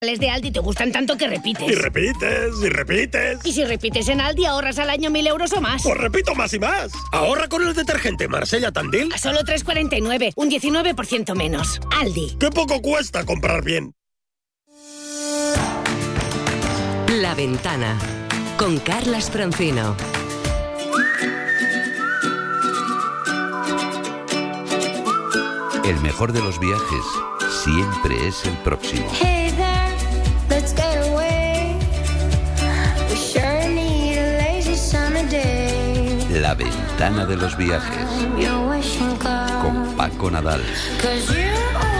Los de Aldi te gustan tanto que repites. Y repites, y repites. Y si repites en Aldi ahorras al año 1.000 euros o más. Pues repito más y más. Ahorra con el detergente Marsella Tandil. A solo 3,49, un 19% menos. Aldi. ¡Qué poco cuesta comprar bien! La Ventana, con Carlas Francino. El mejor de los viajes siempre es el próximo. Hey there, let's get away. We sure need a lazy summer day. La Ventana de los viajes. Your wishing card. Con Paco Nadal. 'Cause you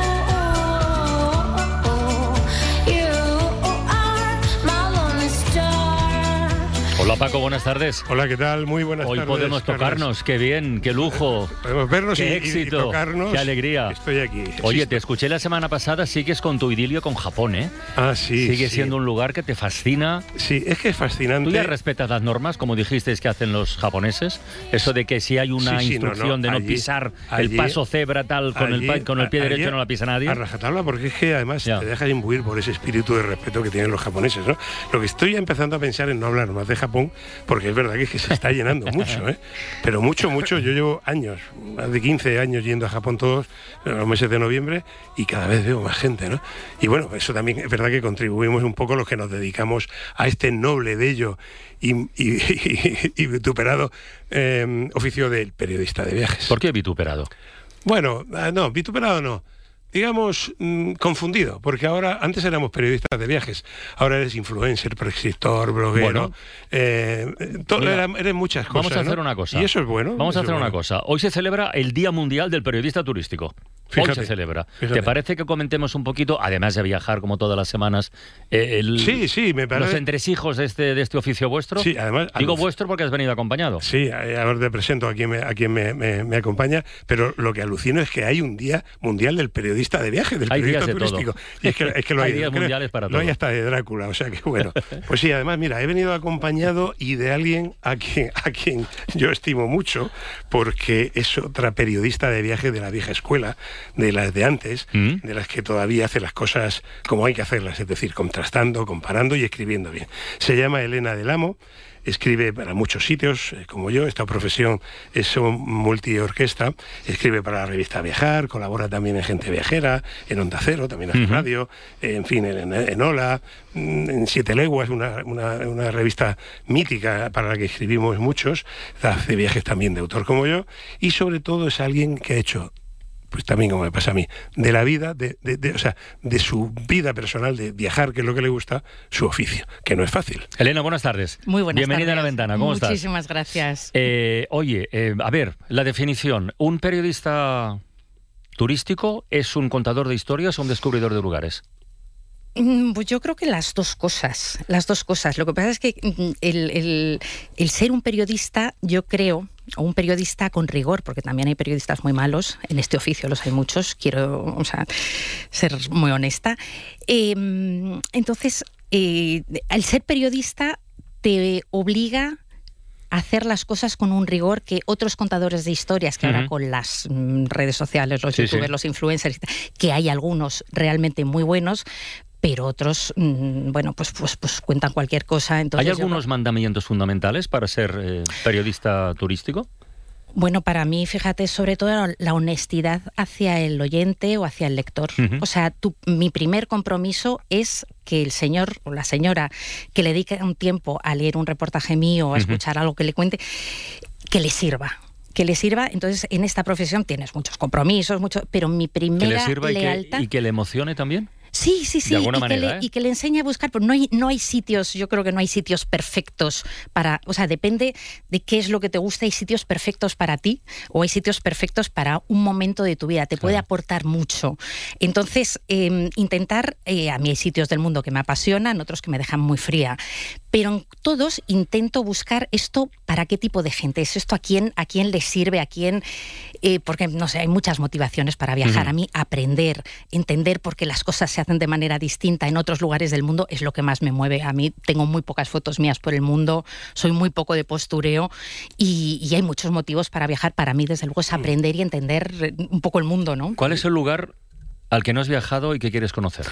are my lonely star. Hola Paco, buenas tardes. Hola, ¿qué tal? Muy buenas Hoy tardes. podemos tocarnos, qué bien, qué lujo. Podemos vernos qué y éxito, tocarnos. qué alegría. Estoy aquí. Oye, Existo. te escuché la semana pasada, sigues con tu idilio con Japón, ¿eh? Ah, sí. Sigue sí. siendo un lugar que te fascina. Sí, es que es fascinante. ¿Tú ya respetas las normas, como dijiste que hacen los japoneses? Eso de que si hay una Sí, instrucción de no allí- pisar el allí- paso cebra tal, con el pie allí derecho no la pisa nadie. A rajatabla, porque es que además Ya. te dejas imbuir por ese espíritu de respeto que tienen los japoneses, ¿no? Lo que estoy empezando a pensar en no hablar más de Japón, porque es verdad que se está llenando mucho, ¿eh? Pero mucho, mucho. Yo llevo años, más de 15 años yendo a Japón todos los meses de noviembre y cada vez veo más gente, ¿no? Y bueno, eso también es verdad que contribuimos un poco los que nos dedicamos a este noble, bello y vituperado oficio del periodista de viajes. ¿Por qué vituperado? Bueno, no, vituperado no. Digamos, confundido, porque ahora, antes éramos periodistas de viajes, ahora eres influencer, prescriptor, bloguero, Mira, eres muchas cosas. Vamos a hacer ¿no? una cosa. Y eso es bueno. Vamos a eso hacer es una bueno. cosa. Hoy se celebra el Día Mundial del Periodista Turístico. Fíjate, Hoy se celebra. fíjate. ¿Te parece que comentemos un poquito, además de viajar como todas las semanas, Sí, me parece. los entresijos de este oficio vuestro? Sí, además. Digo vuestro porque has venido acompañado. Sí, ahora te presento a quien me acompaña, pero lo que alucino es que hay un Día Mundial del Periodista de Viaje, del Hay periodista días de turístico. todo. Y es que lo Hay hay. días mundiales para Lo hay todo. hasta de Drácula, o sea que bueno. Pues sí, además, mira, he venido acompañado y de alguien a quien yo estimo mucho, porque es otra periodista de viaje de la vieja escuela, de las de antes, de las que todavía hace las cosas como hay que hacerlas, es decir, contrastando, comparando y escribiendo bien. Se llama Elena del Amo. Escribe para muchos sitios, como yo. Esta profesión es multiorquesta. Escribe para la revista Viajar, colabora también en Gente Viajera, en Onda Cero, también hace radio, en fin, en Hola, en Siete Leguas, una revista mítica para la que escribimos muchos. Hace viajes también de autor como yo. Y sobre todo es alguien que ha hecho, pues también como me pasa a mí, de la vida, o sea, de su vida personal, de viajar, que es lo que le gusta, su oficio, que no es fácil. Elena, buenas tardes. Muy buenas Bienvenida tardes. a La Ventana, ¿cómo estás? Muchísimas gracias. Oye, a ver, la definición. ¿Un periodista turístico es un contador de historias o un descubridor de lugares? Pues yo creo que las dos cosas. Lo que pasa es que el ser un periodista, yo creo, o un periodista con rigor, porque también hay periodistas muy malos, en este oficio los hay muchos, quiero ser muy honesta. Entonces, el ser periodista te obliga a hacer las cosas con un rigor que otros contadores de historias, que ahora con las redes sociales, los youtubers, los influencers, que hay algunos realmente muy buenos, pero otros, bueno, pues cuentan cualquier cosa. Entonces, ¿Hay algunos mandamientos fundamentales para ser periodista turístico? Bueno, para mí, fíjate, sobre todo la honestidad hacia el oyente o hacia el lector. O sea, mi primer compromiso es que el señor o la señora que le dedique un tiempo a leer un reportaje mío o a escuchar algo que le cuente, que le sirva. Entonces en esta profesión tienes muchos compromisos, pero mi primera ¿Que le sirva lealtad... y que le emocione también? Sí, de alguna manera, y que le enseñe a buscar, pero no hay sitios, yo creo que no hay sitios perfectos para, o sea, depende de qué es lo que te gusta, hay sitios perfectos para ti o hay sitios perfectos para un momento de tu vida, te puede aportar mucho. Entonces, intentar, a mí hay sitios del mundo que me apasionan, otros que me dejan muy fría, pero en todos intento buscar esto para qué tipo de gente, es esto a quién le sirve, a quién, porque, no sé, hay muchas motivaciones para viajar, a mí aprender, entender por qué las cosas se hacen de manera distinta en otros lugares del mundo es lo que más me mueve. A mí tengo muy pocas fotos mías por el mundo, soy muy poco de postureo y hay muchos motivos para viajar. Para mí, desde luego, es aprender y entender un poco el mundo, ¿no? ¿Cuál es el lugar al que no has viajado y que quieres conocer?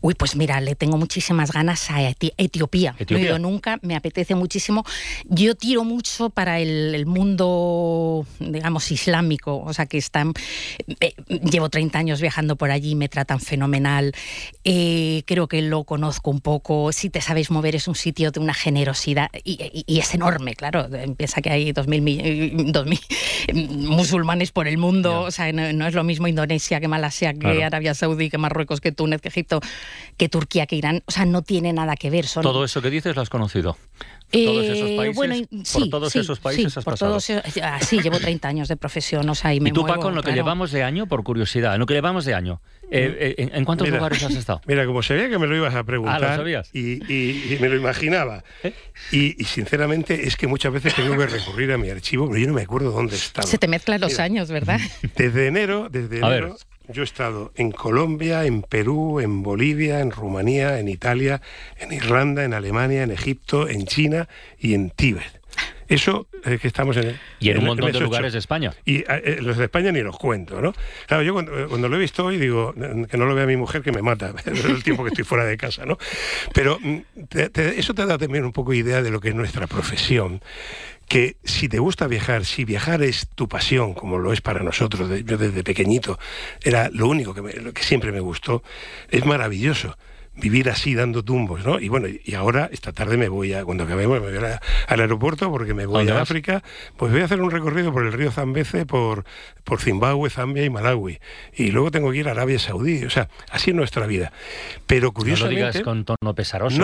Uy, pues mira, le tengo muchísimas ganas a Etiopía. No he ido nunca, me apetece muchísimo. Yo tiro mucho para el mundo, digamos, islámico, o sea que llevo 30 años viajando por allí, me tratan fenomenal, creo que lo conozco un poco. Si te sabes mover, es un sitio de una generosidad y es enorme, claro. Piensa que hay 2.000 musulmanes por el mundo, o sea, no es lo mismo Indonesia que Malasia, que Arabia Saudí, que Marruecos, que Túnez, que Egipto, que Turquía, que Irán, o sea, no tiene nada que ver. Todo eso que dices lo has conocido. Todos esos países, bueno, por todos esos países has pasado. Sí, llevo 30 años de profesión, o sea, y me tú, muevo, Paco, en lo que claro. llevamos de año, por curiosidad, en lo que llevamos de año, ¿en cuántos lugares has estado? Mira, como sabía que me lo ibas a preguntar, ¿lo sabías? Y me lo imaginaba, y sinceramente es que muchas veces tengo que recurrir a mi archivo, pero yo no me acuerdo dónde estaba. Se te mezclan los años, ¿verdad? Desde enero yo he estado en Colombia, en Perú, en Bolivia, en Rumanía, en Italia, en Irlanda, en Alemania, en Egipto, en China y en Tíbet. Eso que estamos en... Y en un montón de lugares de España. Y los de España ni los cuento, ¿no? Claro, yo cuando lo he visto hoy digo, que no lo vea mi mujer, que me mata el tiempo que estoy fuera de casa, ¿no? Pero eso te da también un poco idea de lo que es nuestra profesión. Que si te gusta viajar, si viajar es tu pasión, como lo es para nosotros, yo desde pequeñito, era lo único que siempre me gustó, es maravilloso vivir así dando tumbos, ¿no? Y bueno, y ahora esta tarde cuando acabemos me voy al aeropuerto porque me voy a África, pues voy a hacer un recorrido por el río Zambeze, por Zimbabue, Zambia y Malawi, y luego tengo que ir a Arabia Saudí, o sea, así es nuestra vida. Pero curiosamente... No lo digas con tono pesaroso.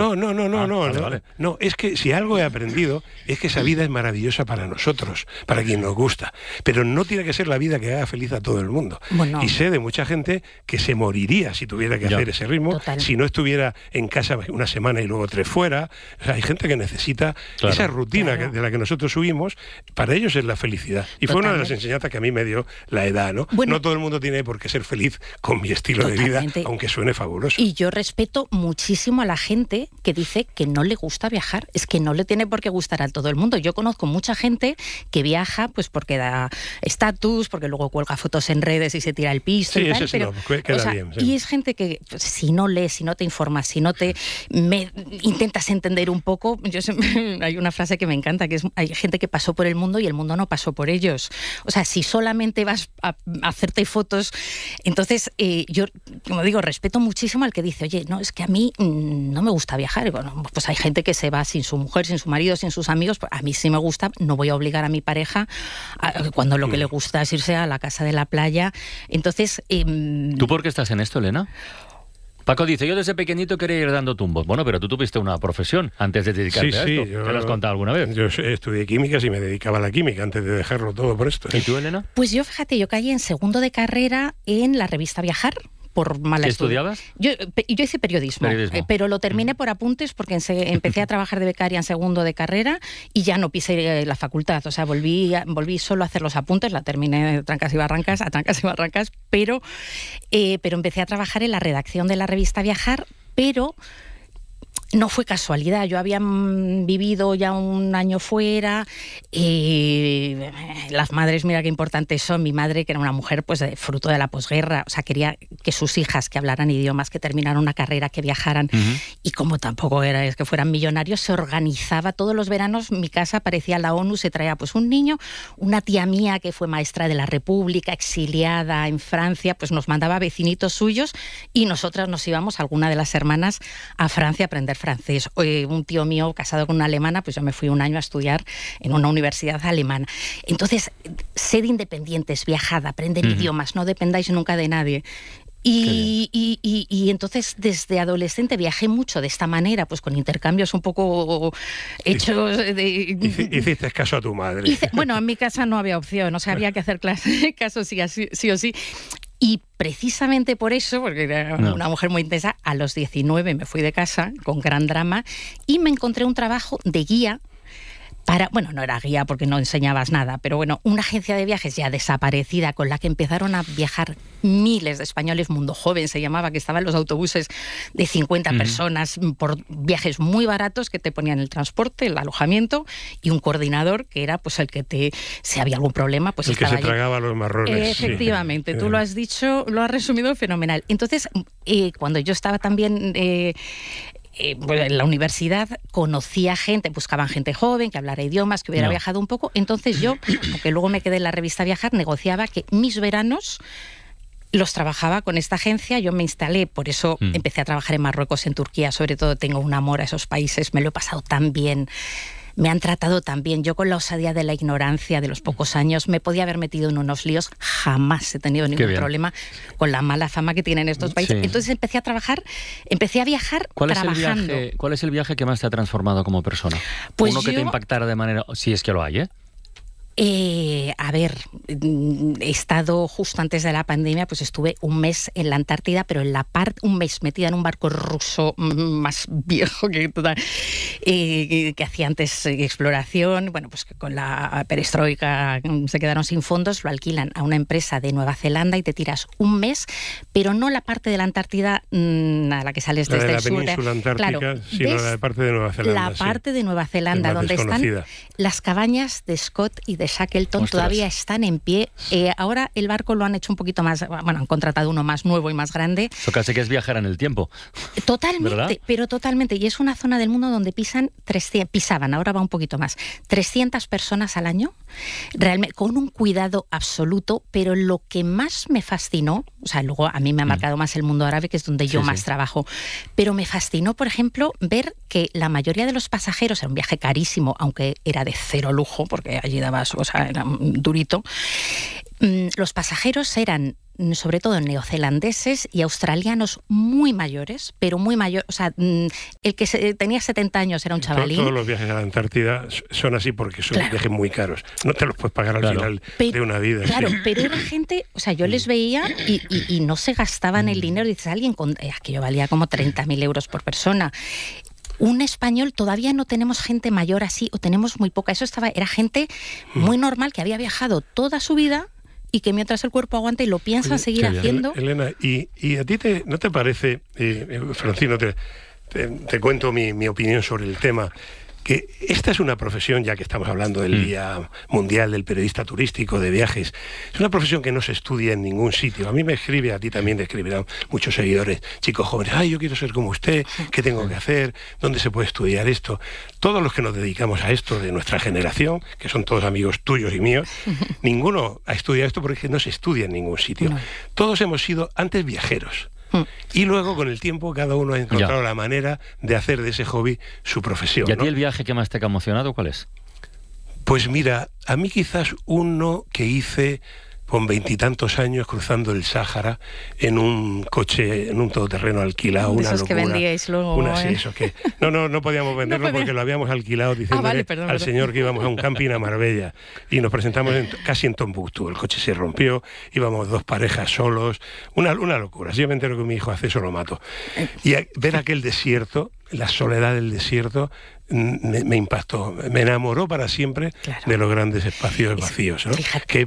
No, es que si algo he aprendido es que esa vida es maravillosa para nosotros, para quien nos gusta, pero no tiene que ser la vida que haga feliz a todo el mundo. Bueno. Y sé de mucha gente que se moriría si tuviera que hacer ese ritmo, si no estuviera en casa una semana y luego 3 fuera. O sea, hay gente que necesita esa rutina de la que nosotros huimos, para ellos es la felicidad. Y fue una de las enseñanzas que a mí me dio la edad, ¿no? Bueno, no todo el mundo tiene por qué ser feliz con mi estilo de vida, aunque suene fabuloso. Y yo respeto muchísimo a la gente que dice que no le gusta viajar. Es que no le tiene por qué gustar a todo el mundo. Yo conozco mucha gente que viaja pues porque da estatus, porque luego cuelga fotos en redes y se tira el piso y tal, pero queda bien, sí. Y es gente que pues, si no lees, si no te informas, si no te intentas entender un poco, hay una frase que me encanta, que es hay gente que pasó por el mundo y el mundo no pasó por ellos. O sea, si solamente vas a hacerte fotos, entonces yo, como digo, respeto muchísimo al que dice, oye, no, es que a mí no me gusta viajar. Y bueno, pues hay gente que se va sin su mujer, sin su marido, sin sus amigos. Pues a mí sí me gusta, no voy a obligar a mi pareja cuando lo que le gusta es irse a la casa de la playa. Entonces... ¿Tú por qué estás en esto, Elena? Paco dice, yo desde pequeñito quería ir dando tumbos. Bueno, pero tú tuviste una profesión antes de dedicarte a esto. ¿Te lo has contado alguna vez? Yo estudié químicas y me dedicaba a la química antes de dejarlo todo por esto. ¿Y tú, Elena? Pues yo, fíjate, yo caí en segundo de carrera en la revista Viajar. Por mala ¿Qué estudiabas? Yo hice periodismo. Pero lo terminé por apuntes porque empecé a trabajar de becaria en segundo de carrera y ya no pisé la facultad. O sea, volví solo a hacer los apuntes, la terminé a trancas y barrancas, pero empecé a trabajar en la redacción de la revista Viajar, pero... No fue casualidad, yo había vivido ya un año fuera, las madres, mira qué importantes son, mi madre, que era una mujer pues fruto de la posguerra, o sea, quería que sus hijas que hablaran idiomas, que terminaran una carrera, que viajaran, y como tampoco es que fueran millonarios, se organizaba todos los veranos, mi casa parecía la ONU, se traía pues un niño, una tía mía que fue maestra de la República, exiliada en Francia, pues nos mandaba vecinitos suyos y nosotras nos íbamos, alguna de las hermanas, a Francia a aprender francés. Un tío mío casado con una alemana, pues yo me fui un año a estudiar en una universidad alemana. Entonces, sed independientes, viajad, aprender idiomas, no dependáis nunca de nadie. Y entonces desde adolescente viajé mucho de esta manera, pues con intercambios un poco hechos de... Hiciste caso a tu madre. Bueno, en mi casa no había opción, o sea, había que hacer caso sí o sí. Y precisamente por eso, porque era una mujer muy intensa, a los 19 me fui de casa con gran drama y me encontré un trabajo de guía Bueno, no era guía porque no enseñabas nada, pero bueno, una agencia de viajes ya desaparecida con la que empezaron a viajar miles de españoles, Mundo Joven se llamaba, que estaban los autobuses de 50 personas por viajes muy baratos que te ponían el transporte, el alojamiento y un coordinador que era pues el que si había algún problema, pues el estaba que se tragaba los marrones. Efectivamente, tú lo has dicho, lo has resumido fenomenal. Entonces, cuando yo estaba también en la universidad, conocía gente, buscaban gente joven que hablara idiomas, que hubiera viajado un poco. Entonces yo, porque luego me quedé en la revista Viajar, negociaba que mis veranos los trabajaba con esta agencia. Yo me instalé, por eso empecé a trabajar en Marruecos, en Turquía, sobre todo tengo un amor a esos países, me lo he pasado tan bien. Me han tratado tan bien. Yo con la osadía de la ignorancia de los pocos años me podía haber metido en unos líos. Jamás he tenido ningún problema con la mala fama que tienen estos países. Sí. Entonces empecé a viajar trabajando. ¿Cuál es el viaje que más te ha transformado como persona? Pues uno que te impactara de manera... Si es que lo hay, ¿eh? A ver, he estado justo antes de la pandemia, pues estuve un mes en la Antártida, pero un mes metida en un barco ruso más viejo que hacía antes exploración. Bueno, pues con la perestroika se quedaron sin fondos, lo alquilan a una empresa de Nueva Zelanda y te tiras un mes, pero no la parte de la Antártida a la que sales desde el sur. La península antártica, claro, sino la parte de Nueva Zelanda. La parte de Nueva Zelanda, donde están las cabañas de Scott y de Shackleton. Ostras. Todavía están en pie. Ahora el barco lo han hecho un poquito más, bueno, han contratado uno más nuevo y más grande. Eso casi que es viajar en el tiempo. Totalmente, ¿verdad? Pero totalmente. Y es una zona del mundo donde pisaban, ahora va un poquito más, 300 personas al año, realmente con un cuidado absoluto, pero lo que más me fascinó, o sea, luego a mí me ha marcado más el mundo árabe, que es donde yo más trabajo, pero me fascinó, por ejemplo, ver que la mayoría de los pasajeros, era un viaje carísimo, aunque era de cero lujo, porque allí dabas, o sea, era durito, los pasajeros eran sobre todo neozelandeses y australianos muy mayores, pero muy mayores, o sea, el que tenía 70 años era un chavalín. Todos los viajes a la Antártida son así porque son viajes muy caros. No te los puedes pagar al final de una vida. Claro, pero era gente, o sea, yo les veía y no se gastaban el dinero. Dices, alguien con aquello valía como 30.000 euros por persona. Un español, todavía no tenemos gente mayor así, o tenemos muy poca. Era gente muy normal que había viajado toda su vida y que mientras el cuerpo aguanta y lo piensa seguir haciendo. Elena, ¿y a ti no te parece, Francino, te cuento mi opinión sobre el tema, que esta es una profesión, ya que estamos hablando del Día Mundial del Periodista Turístico de Viajes, es una profesión que no se estudia en ningún sitio? A mí me escribe, a ti también te escribirán muchos seguidores, chicos jóvenes, yo quiero ser como usted, ¿qué tengo que hacer? ¿Dónde se puede estudiar esto? Todos los que nos dedicamos a esto de nuestra generación, que son todos amigos tuyos y míos, ninguno ha estudiado esto porque no se estudia en ningún sitio. No. Todos hemos sido antes viajeros. Y luego, con el tiempo, cada uno ha encontrado la manera de hacer de ese hobby su profesión. ¿Y a ti el viaje que más te ha emocionado cuál es? Pues mira, a mí quizás uno que hice con 20 y tantos años cruzando el Sáhara en un coche, en un todoterreno alquilado, una esos locura. Que vendíais luego. Eso que no podíamos venderlo porque lo habíamos alquilado diciéndole al señor que íbamos a un camping a Marbella y nos presentamos casi en Tombuctú. El coche se rompió, íbamos 2 parejas solos, una locura. Si yo me entero que mi hijo hace eso, lo mato. Y ver aquel desierto, la soledad del desierto, me impactó, me enamoró para siempre de los grandes espacios vacíos, ¿no? Que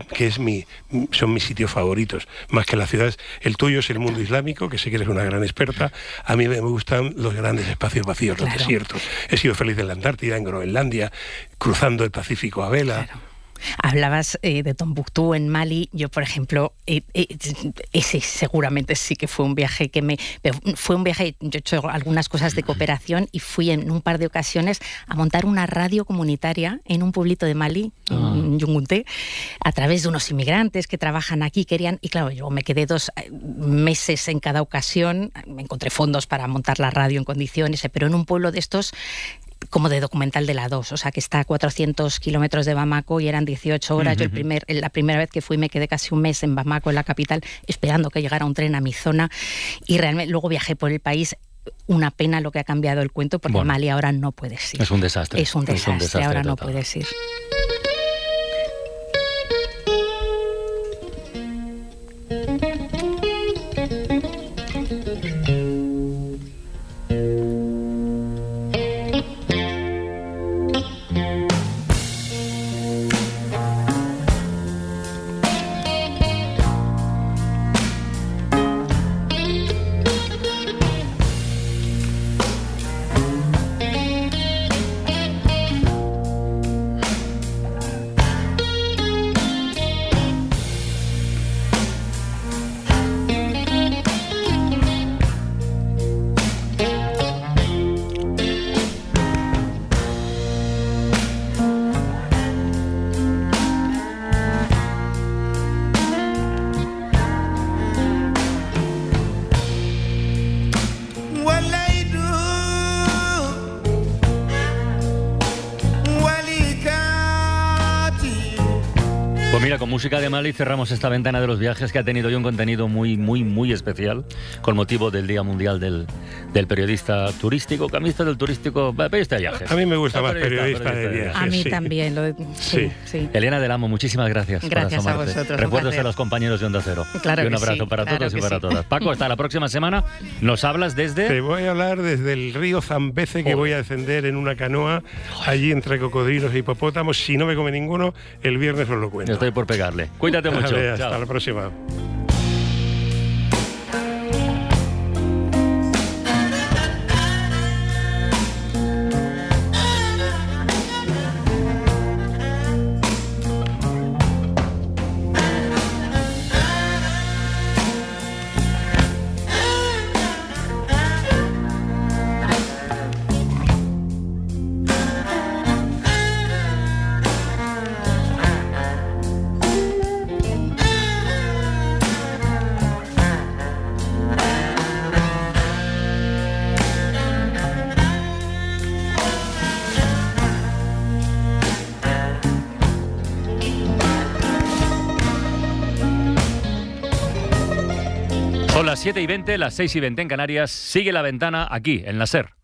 son mis sitios favoritos, más que las ciudades. El tuyo es el mundo islámico, que sé que eres una gran experta. A mí me gustan los grandes espacios vacíos, los desiertos. He sido feliz en la Antártida, en Groenlandia, cruzando el Pacífico a vela. Hablabas de Tombuctú en Mali. Yo, por ejemplo, ese seguramente sí que fue un viaje yo he hecho algunas cosas de cooperación y fui en un par de ocasiones a montar una radio comunitaria en un pueblito de Mali, en Yungunté, a través de unos inmigrantes que trabajan aquí, y claro, yo me quedé 2 meses en cada ocasión, me encontré fondos para montar la radio en condiciones, pero en un pueblo de estos como de documental de la 2, o sea, que está a 400 kilómetros de Bamako y eran 18 horas. Yo la primera vez que fui me quedé casi un mes en Bamako, en la capital, esperando que llegara un tren a mi zona, y realmente luego viajé por el país. Una pena lo que ha cambiado el cuento, porque Mali ahora no puedes ir. Es un desastre. Es un desastre ahora total. No puedes ir. Pues mira, con música de Mali cerramos esta ventana de los viajes, que ha tenido hoy un contenido muy, muy, muy especial con motivo del Día Mundial del Periodista Turístico, periodista de viajes. A mí me gusta más periodista de viajes. A mí sí. también. Sí. Elena del Amo, muchísimas gracias. Gracias por a asomarte. vosotros. Recuerdos a los compañeros de Onda Cero. Claro y un que abrazo sí, para claro todos y que para sí. todas. Paco, hasta la próxima semana. Nos hablas desde... Te voy a hablar desde el río Zambeze, que voy a descender en una canoa allí entre cocodrilos e hipopótamos. Si no me come ninguno, el viernes os lo cuento. Estoy por pegarle. Cuídate mucho. Vale, hasta Chao. la próxima. Son las 7:20, las 6:20 en Canarias. Sigue La Ventana aquí, en la SER.